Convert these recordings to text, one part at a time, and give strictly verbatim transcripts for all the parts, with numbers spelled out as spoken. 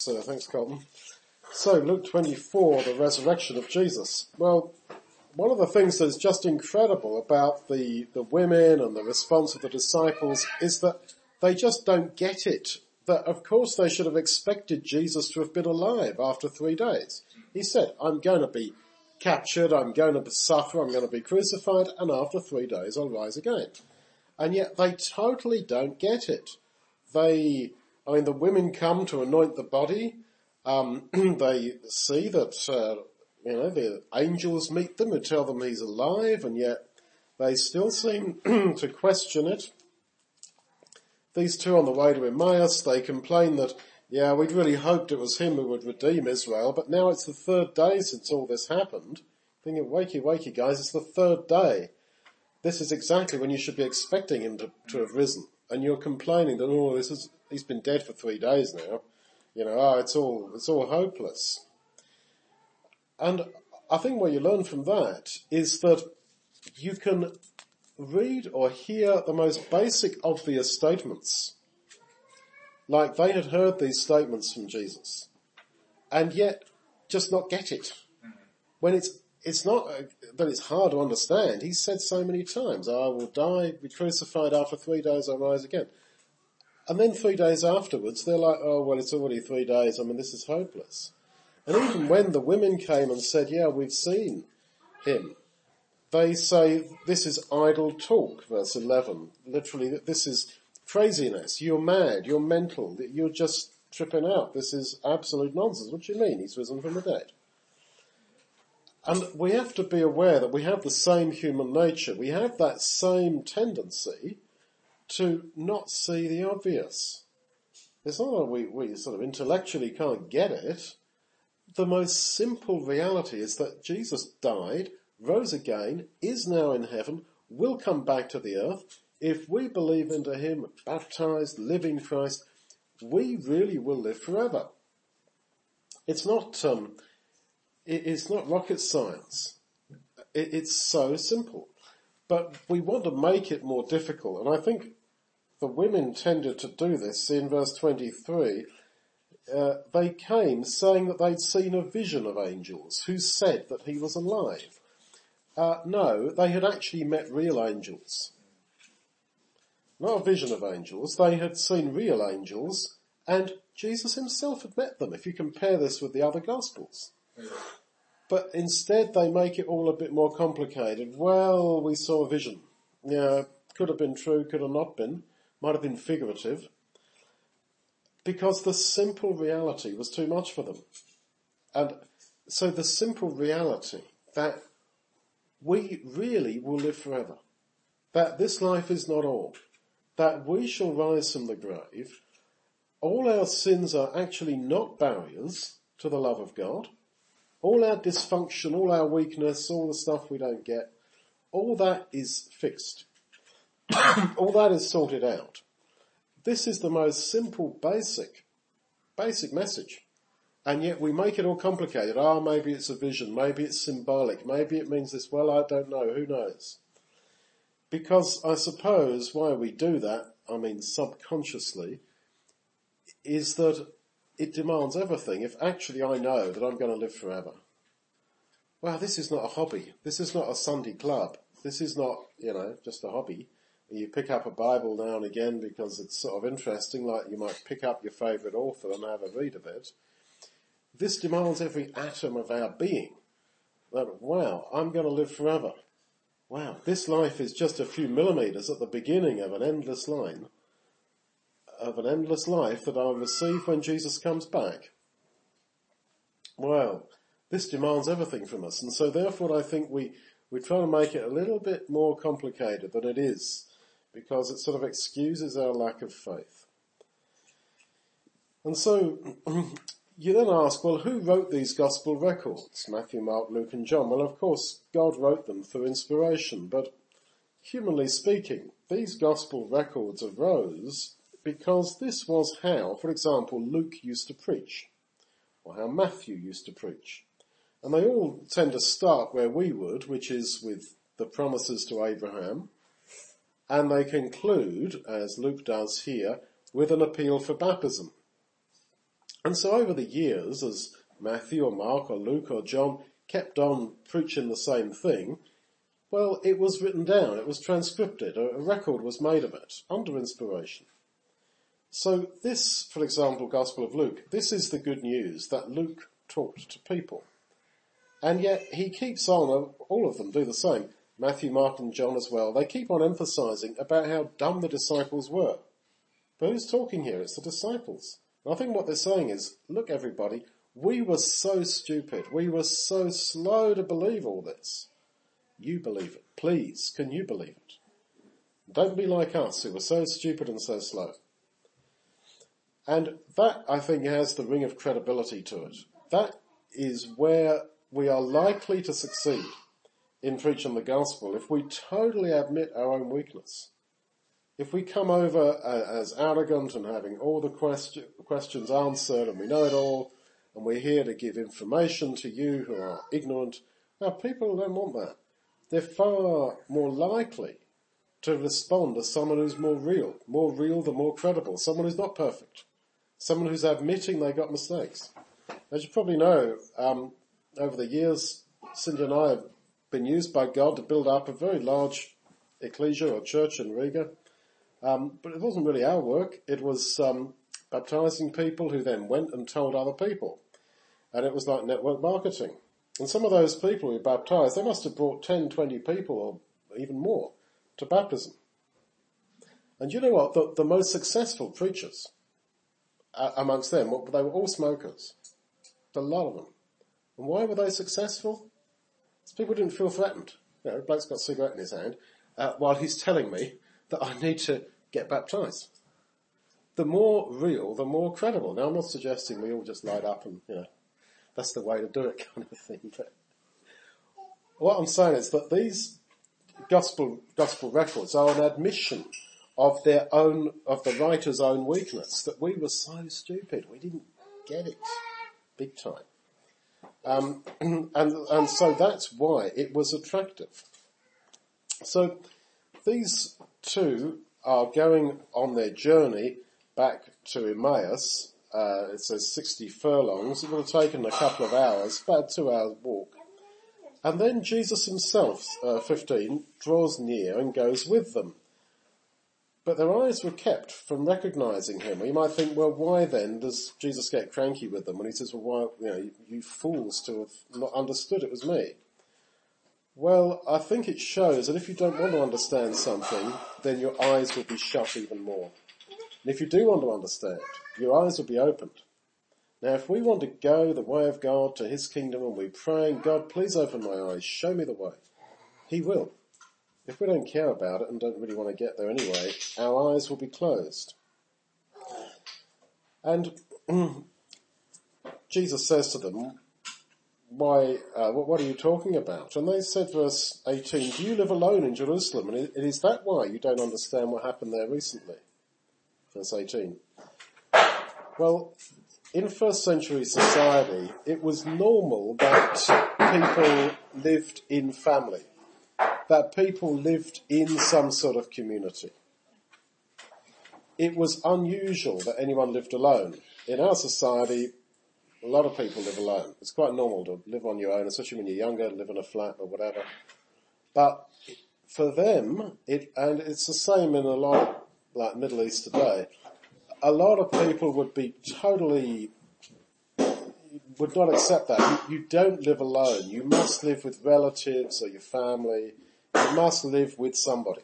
So thanks, Colton. So Luke twenty-four, the resurrection of Jesus. Well, one of the things that's just incredible about the, the women and the response of the disciples is that they just don't get it. That of course they should have expected Jesus to have been alive after three days. He said, I'm going to be captured, I'm going to suffer, I'm going to be crucified, and after three days I'll rise again. And yet they totally don't get it. They, I mean, the women come to anoint the body. Um, they see that, uh, you know, the angels meet them who tell them he's alive, and yet they still seem to question it. These two on the way to Emmaus, they complain that, yeah, we'd really hoped it was him who would redeem Israel, but now it's the third day since all this happened. Thinking, wakey, wakey, guys, it's the third day. This is exactly when you should be expecting him to, to have risen. And you're complaining that, oh, this is, he's been dead for three days now. You know, oh, it's all, it's all hopeless. And I think what you learn from that is that you can read or hear the most basic obvious statements, like they had heard these statements from Jesus, and yet just not get it. When it's, it's not uh, that it's hard to understand. He said so many times, I will die, be crucified, after three days I'll rise again. And then three days afterwards, they're like, oh, well, it's already three days. I mean, this is hopeless. And even when the women came and said, yeah, we've seen him, they say this is idle talk, verse eleven. Literally, that this is craziness. You're mad. You're mental. You're just tripping out. This is absolute nonsense. What do you mean? He's risen from the dead. And we have to be aware that we have the same human nature. We have that same tendency to not see the obvious. It's not that we, we sort of intellectually can't get it. The most simple reality is that Jesus died, rose again, is now in heaven, will come back to the earth. If we believe into him, baptized, live in Christ, we really will live forever. It's not, um, it, it's not rocket science. It, it's so simple. But we want to make it more difficult, and I think the women tended to do this in verse twenty-three. Uh, they came saying that they'd seen a vision of angels who said that he was alive. Uh, no, they had actually met real angels. Not a vision of angels. They had seen real angels, and Jesus himself had met them, if you compare this with the other Gospels. Yeah. But instead they make it all a bit more complicated. Well, we saw a vision. Yeah, could have been true, could have not been. Might have been figurative. Because the simple reality was too much for them. And so the simple reality that we really will live forever, that this life is not all, that we shall rise from the grave, all our sins are actually not barriers to the love of God, all our dysfunction, all our weakness, all the stuff we don't get, all that is fixed. All that is sorted out. This is the most simple, basic, basic message. And yet we make it all complicated. Ah, oh, maybe it's a vision. Maybe it's symbolic. Maybe it means this. Well, I don't know. Who knows? Because I suppose why we do that, I mean subconsciously, is that it demands everything. If actually I know that I'm going to live forever. Well, this is not a hobby. This is not a Sunday club. This is not, you know, just a hobby. You pick up a Bible now and again because it's sort of interesting, like you might pick up your favourite author and have a read of it. This demands every atom of our being. That, wow, I'm going to live forever. Wow, this life is just a few millimetres at the beginning of an endless line, of an endless life that I'll receive when Jesus comes back. Wow, this demands everything from us. And so therefore I think we, we try to make it a little bit more complicated than it is, because it sort of excuses our lack of faith. And so you then ask, well, who wrote these gospel records? Matthew, Mark, Luke and John. Well, of course, God wrote them through inspiration, but humanly speaking, these gospel records arose because this was how, for example, Luke used to preach, or how Matthew used to preach. And they all tend to start where we would, which is with the promises to Abraham, and they conclude, as Luke does here, with an appeal for baptism. And so over the years, as Matthew or Mark or Luke or John kept on preaching the same thing, well, it was written down, it was transcribed, a record was made of it, under inspiration. So this, for example, Gospel of Luke, this is the good news that Luke talked to people. And yet he keeps on, all of them do the same, Matthew, Mark and John as well, they keep on emphasizing about how dumb the disciples were. But who's talking here? It's the disciples. And I think what they're saying is, look everybody, we were so stupid, we were so slow to believe all this. You believe it. Please, can you believe it? Don't be like us who were so stupid and so slow. And that, I think, has the ring of credibility to it. That is where we are likely to succeed in preaching the gospel if we totally admit our own weakness. If we come over uh, as arrogant and having all the question, questions answered and we know it all and we're here to give information to you who are ignorant, now people don't want that. They're far more likely to respond as someone who's more real, more real the more credible, someone who's not perfect, someone who's admitting they got mistakes. As you probably know, um, over the years, Cindy and I have been used by God to build up a very large ecclesia or church in Riga. Um, but it wasn't really our work. It was um, baptizing people who then went and told other people. And it was like network marketing. And some of those people we baptized, they must have brought ten, twenty people or even more to baptism. And you know what? The, the most successful preachers uh, amongst them, they were all smokers. A lot of them. And why were they successful? Because people didn't feel threatened. You know, bloke's got a cigarette in his hand uh, while he's telling me that I need to get baptized. The more real, the more credible. Now, I'm not suggesting we all just light up and, you know, that's the way to do it kind of thing. But what I'm saying is that these gospel, gospel records are an admission of their own, of the writer's own weakness, that we were so stupid, we didn't get it big time. Um, and, and so that's why it was attractive. So these two are going on their journey back to Emmaus. Uh, it says sixty furlongs. It would have taken a couple of hours, about a two hours walk. And then Jesus himself, uh, fifteen, draws near and goes with them. But their eyes were kept from recognizing him. You might think, well, why then does Jesus get cranky with them when he says, well, why, you know, you, you fools to have not understood it was me? Well, I think it shows that if you don't want to understand something, then your eyes will be shut even more. And if you do want to understand, your eyes will be opened. Now, if we want to go the way of God to his kingdom and we're praying, God, please open my eyes, show me the way, he will. If we don't care about it and don't really want to get there anyway, our eyes will be closed. And Jesus says to them, why, uh, what, what are you talking about? And they said, verse eighteen, do you live alone in Jerusalem? And it, is that why you don't understand what happened there recently? Verse eighteen. Well, in first century society, it was normal that people lived in family, that people lived in some sort of community. It was unusual that anyone lived alone. In our society, a lot of people live alone. It's quite normal to live on your own, especially when you're younger, live in a flat or whatever. But for them, it, and it's the same in a lot of, like, Middle East today, a lot of people would be totally, would not accept that. You, you don't live alone. You must live with relatives or your family. You must live with somebody.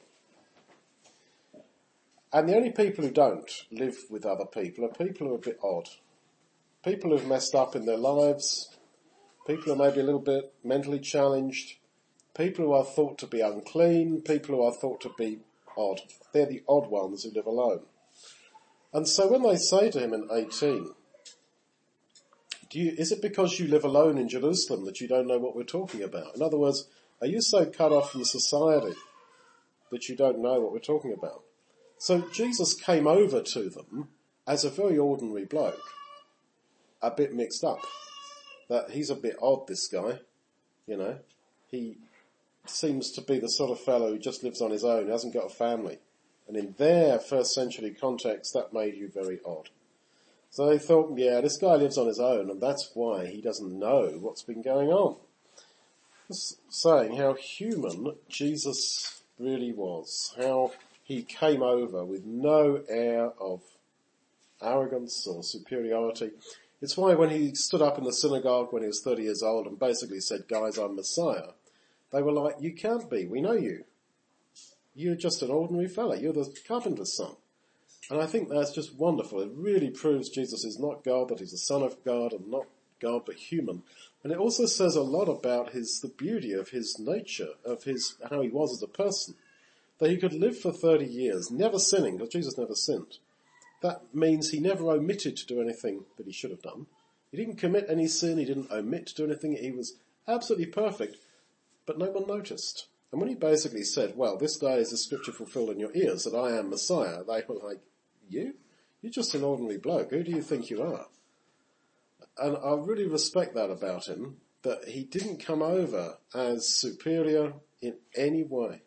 And the only people who don't live with other people are people who are a bit odd. People who've messed up in their lives, people who are maybe a little bit mentally challenged, people who are thought to be unclean, people who are thought to be odd. They're the odd ones who live alone. And so when they say to him in eighteen, do you, is it because you live alone in Jerusalem that you don't know what we're talking about? In other words, are you so cut off from society that you don't know what we're talking about? So Jesus came over to them as a very ordinary bloke, a bit mixed up. That he's a bit odd, this guy, you know. He seems to be the sort of fellow who just lives on his own, hasn't got a family. And in their first century context, that made you very odd. So they thought, yeah, this guy lives on his own and that's why he doesn't know what's been going on. Just saying how human Jesus really was, how he came over with no air of arrogance or superiority. It's why when he stood up in the synagogue when he was thirty years old and basically said, guys, I'm Messiah, they were like, you can't be, we know you. You're just an ordinary fella, you're the carpenter's son. And I think that's just wonderful. It really proves Jesus is not God, that he's the Son of God and not God but human. And it also says a lot about his, the beauty of his nature, of his, how he was as a person. That he could live for thirty years, never sinning, because Jesus never sinned. That means he never omitted to do anything that he should have done. He didn't commit any sin, he didn't omit to do anything, he was absolutely perfect, but no one noticed. And when he basically said, well, this day is the scripture fulfilled in your ears, that I am Messiah, they were like, you? You're just an ordinary bloke. Who do you think you are? And I really respect that about him, that he didn't come over as superior in any way.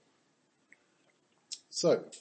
So,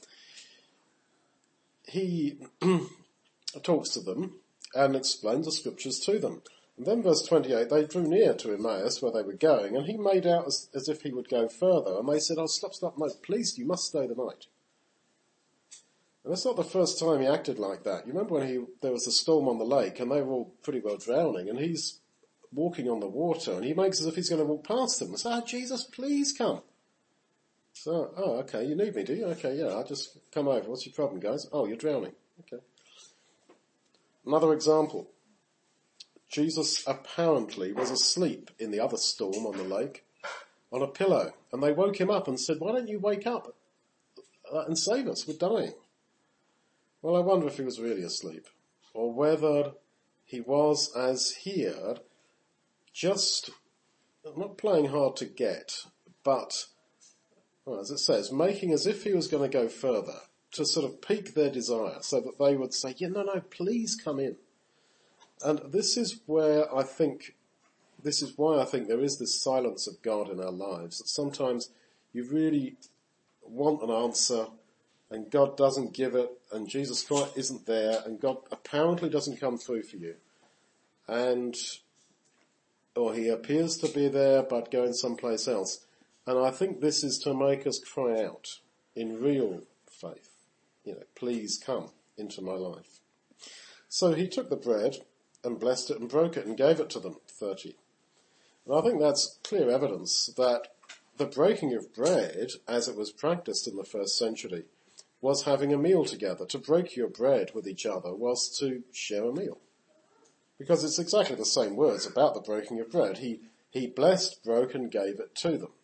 he talks to them and explains the scriptures to them. And then verse twenty-eight, they drew near to Emmaus where they were going, and he made out as, as if he would go further. And they said, oh, stop, stop, no, please, you must stay the night. And that's not the first time he acted like that. You remember when he there was a storm on the lake and they were all pretty well drowning and he's walking on the water and he makes as if he's going to walk past them and say, oh, Jesus, please come. So, oh, okay, you need me, do you? Okay, yeah, I'll just come over. What's your problem, guys? Oh, you're drowning. Okay. Another example. Jesus apparently was asleep in the other storm on the lake on a pillow and they woke him up and said, why don't you wake up and save us? We're dying. Well, I wonder if he was really asleep, or whether he was, as here, just not playing hard to get, but, well, as it says, making as if he was going to go further, to sort of pique their desire, so that they would say, yeah, no, no, please come in. And this is where I think, this is why I think there is this silence of God in our lives, that sometimes you really want an answer, and God doesn't give it, and Jesus Christ isn't there, and God apparently doesn't come through for you. And, or he appears to be there, but going someplace else. And I think this is to make us cry out in real faith. You know, please come into my life. So he took the bread and blessed it and broke it and gave it to them, thirty. And I think that's clear evidence that the breaking of bread, as it was practiced in the first century, was having a meal together. To break your bread with each other was to share a meal. Because it's exactly the same words about the breaking of bread. He, he blessed, broke, and gave it to them.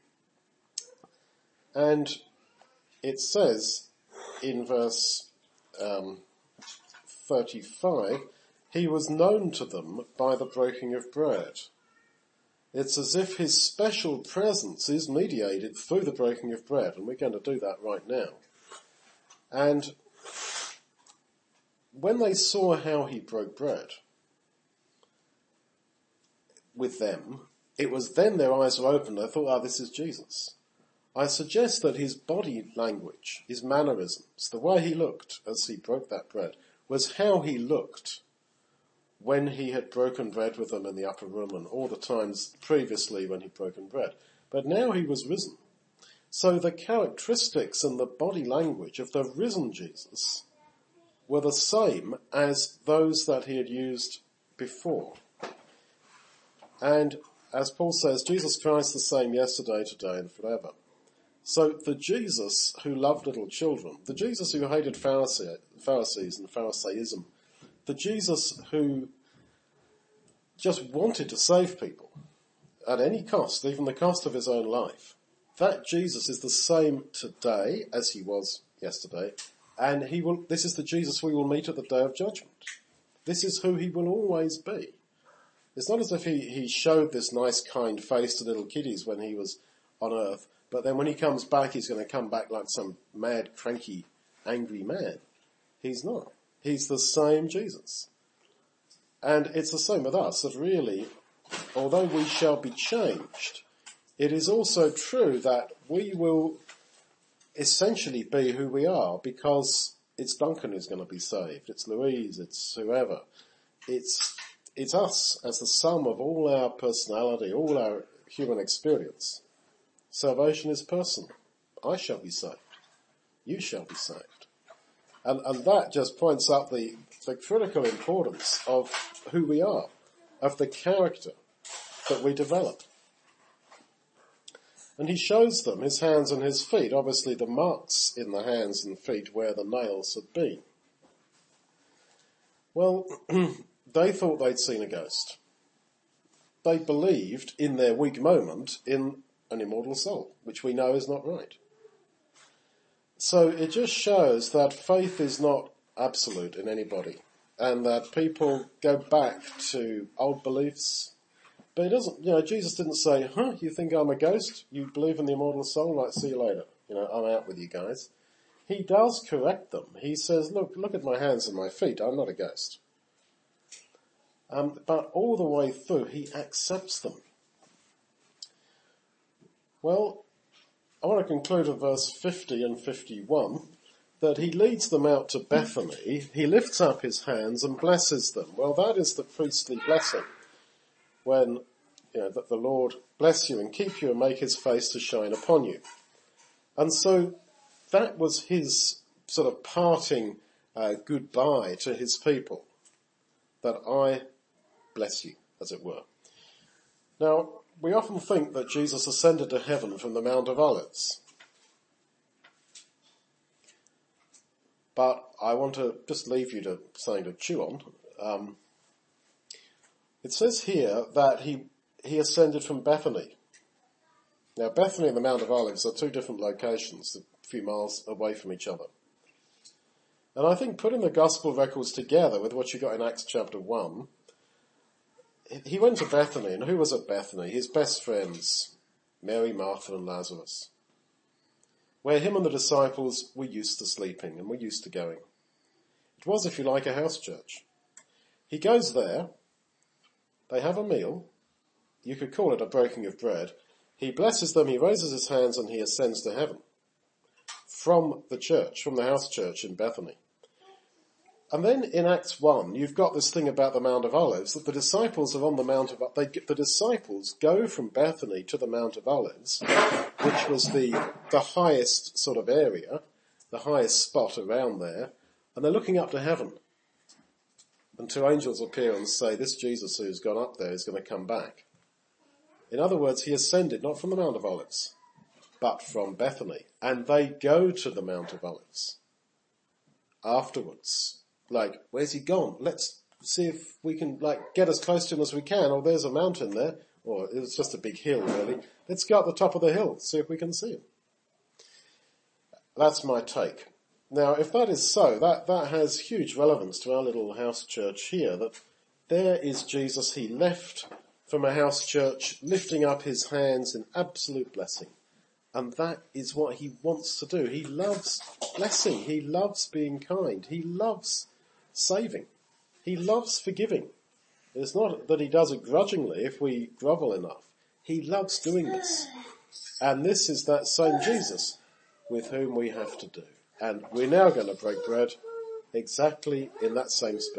And it says in verse um, thirty-five, he was known to them by the breaking of bread. It's as if his special presence is mediated through the breaking of bread, and we're going to do that right now. And when they saw how he broke bread with them, it was then their eyes were opened. They thought, oh, this is Jesus. I suggest that his body language, his mannerisms, the way he looked as he broke that bread, was how he looked when he had broken bread with them in the upper room and all the times previously when he'd broken bread. But now he was risen. So the characteristics and the body language of the risen Jesus were the same as those that he had used before. And as Paul says, Jesus Christ the same yesterday, today and forever. So the Jesus who loved little children, the Jesus who hated Pharisee, Pharisees and Pharisaism, the Jesus who just wanted to save people at any cost, even the cost of his own life, that Jesus is the same today as he was yesterday, and he will, this is the Jesus we will meet at the day of judgment. This is who he will always be. It's not as if he, he showed this nice kind face to little kiddies when he was on earth, but then when he comes back, he's going to come back like some mad, cranky, angry man. He's not. He's the same Jesus. And it's the same with us, that really, although we shall be changed, it is also true that we will essentially be who we are, because it's Duncan who's going to be saved. It's Louise. It's whoever. It's, it's us as the sum of all our personality, all our human experience. Salvation is personal. I shall be saved. You shall be saved. And, and that just points out the, the critical importance of who we are, of the character that we develop. And he shows them his hands and his feet, obviously the marks in the hands and feet where the nails had been. Well, they thought they'd seen a ghost. They believed in their weak moment in an immortal soul, which we know is not right. So it just shows that faith is not absolute in anybody, and that people go back to old beliefs. But it doesn't, you know, Jesus didn't say, huh, you think I'm a ghost? You believe in the immortal soul? Right, see you later. You know, I'm out with you guys. He does correct them. He says, look, look at my hands and my feet. I'm not a ghost. Um, but all the way through, he accepts them. Well, I want to conclude at verse fifty and fifty-one, that he leads them out to Bethany. He lifts up his hands and blesses them. Well, that is the priestly blessing. When, you know, that the Lord bless you and keep you and make his face to shine upon you. And so that was his sort of parting uh, goodbye to his people, that I bless you, as it were. Now, we often think that Jesus ascended to heaven from the Mount of Olives. But I want to just leave you to something to chew on. Um, It says here that he, he ascended from Bethany. Now, Bethany and the Mount of Olives are two different locations, a few miles away from each other. And I think putting the gospel records together with what you got in Acts chapter one, he went to Bethany, and who was at Bethany? His best friends, Mary, Martha, and Lazarus, where him and the disciples were used to sleeping and were used to going. It was, if you like, a house church. He goes there. They have a meal. You could call it a breaking of bread. He blesses them, he raises his hands, and he ascends to heaven from the church, from the house church in Bethany. And then in Acts one, you've got this thing about the Mount of Olives, that the disciples are on the Mount of Olives. The disciples go from Bethany to the Mount of Olives, which was the, the highest sort of area, the highest spot around there, and they're looking up to heaven. And two angels appear and say, this Jesus who's gone up there is going to come back. In other words, he ascended not from the Mount of Olives, but from Bethany. And they go to the Mount of Olives afterwards. Like, where's he gone? Let's see if we can, like, get as close to him as we can. Oh, there's a mountain there. Or it's just a big hill, really. Let's go up the top of the hill, see if we can see him. That's my take. Now, if that is so, that, that has huge relevance to our little house church here, that there is Jesus. He left from a house church, lifting up his hands in absolute blessing. And that is what he wants to do. He loves blessing. He loves being kind. He loves saving. He loves forgiving. It's not that he does it grudgingly if we grovel enough. He loves doing this. And this is that same Jesus with whom we have to do. And we're now going to break bread exactly in that same spirit.